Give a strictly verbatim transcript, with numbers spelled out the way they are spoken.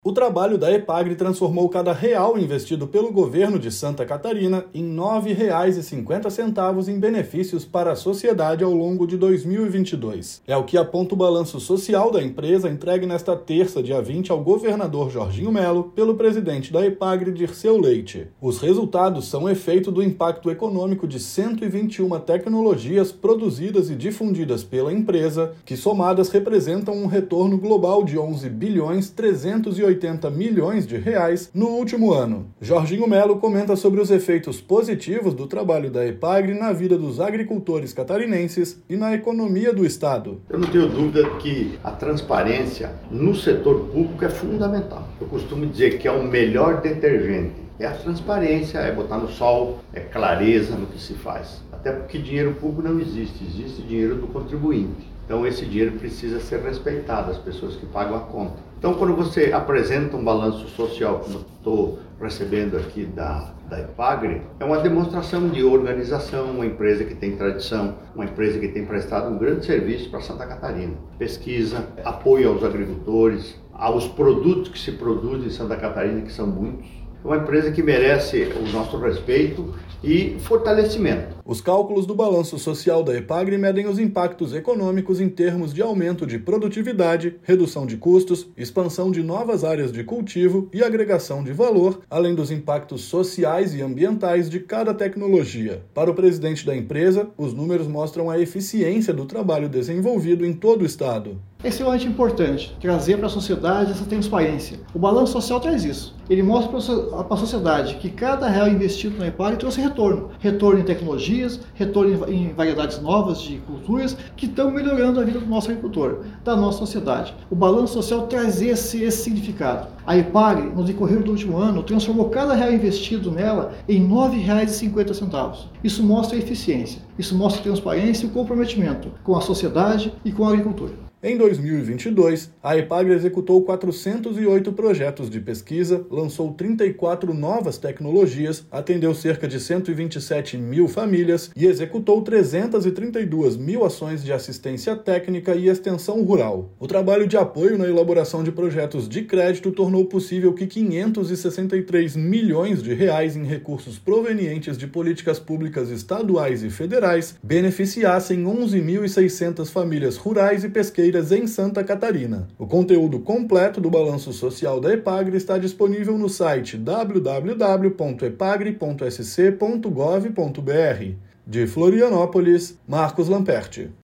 O trabalho da EPAGRE transformou cada real investido pelo governo de Santa Catarina em nove reais e cinquenta centavos em benefícios para a sociedade ao longo de dois mil e vinte e dois. É o que aponta o balanço social da empresa entregue nesta terça, dia vinte, ao governador Jorginho Melo, pelo presidente da EPAGRE, Dirceu Leite. Os resultados são efeito do impacto econômico de cento e vinte e uma tecnologias produzidas e difundidas pela empresa, que somadas representam um retorno global de onze bilhões trezentos e oitenta milhões de reais no último ano. Jorginho Melo comenta sobre os efeitos positivos do trabalho da EPAGRE na vida dos agricultores catarinenses e na economia do estado. Eu não tenho dúvida que a transparência no setor público é fundamental. Eu costumo dizer que é o melhor detergente. É a transparência, é botar no sol, é clareza no que se faz. Até porque dinheiro público não existe, existe dinheiro do contribuinte. Então esse dinheiro precisa ser respeitado, as pessoas que pagam a conta. Então quando você apresenta um balanço social, como eu estou recebendo aqui da, da EPAGRE, é uma demonstração de organização, uma empresa que tem tradição, uma empresa que tem prestado um grande serviço para Santa Catarina. Pesquisa, apoio aos agricultores, aos produtos que se produzem em Santa Catarina, que são muitos. É uma empresa que merece o nosso respeito e fortalecimento. Os cálculos do balanço social da EPAGRE medem os impactos econômicos em termos de aumento de produtividade, redução de custos, expansão de novas áreas de cultivo e agregação de valor, além dos impactos sociais e ambientais de cada tecnologia. Para o presidente da empresa, os números mostram a eficiência do trabalho desenvolvido em todo o estado. É extremamente importante trazer para a sociedade essa transparência. O balanço social traz isso. Ele mostra para a sociedade que cada real investido na EPAGRE trouxe retorno. Retorno em tecnologias, retorno em variedades novas de culturas que estão melhorando a vida do nosso agricultor, da nossa sociedade. O balanço social traz esse, esse significado. A EPAGRE, no decorrer do último ano, transformou cada real investido nela em nove reais e cinquenta centavos. Isso mostra a eficiência, isso mostra a transparência e o comprometimento com a sociedade e com a agricultura. Em dois mil e vinte e dois, a EPAGRE executou quatrocentos e oito projetos de pesquisa, lançou trinta e quatro novas tecnologias, atendeu cerca de cento e vinte e sete mil famílias e executou trezentas e trinta e duas mil ações de assistência técnica e extensão rural. O trabalho de apoio na elaboração de projetos de crédito tornou possível que quinhentos e sessenta e três milhões de reais em recursos provenientes de políticas públicas estaduais e federais beneficiassem onze mil e seiscentas famílias rurais e pesqueiras em Santa Catarina. O conteúdo completo do balanço social da EPAGRE está disponível no site w w w ponto epagre ponto s c ponto gov ponto b r. De Florianópolis, Marcos Lamperti.